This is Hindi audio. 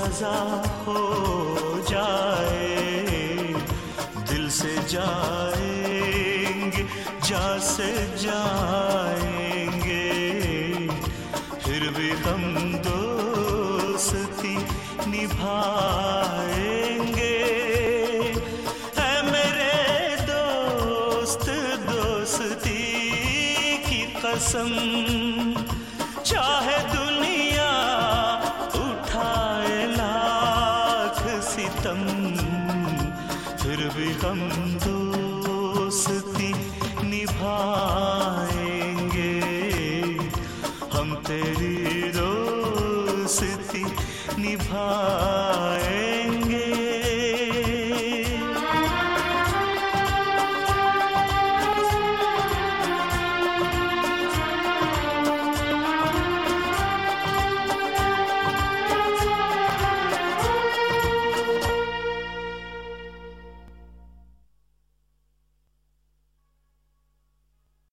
सजा हो जाए, दिल से जाएंगे, जा से जाएंगे, फिर भी हम दोस्ती निभाएंगे। है मेरे दोस्त दोस्ती की कसम, चाहे दुनिया उठाए लाख सितम, फिर भी हम दोस्त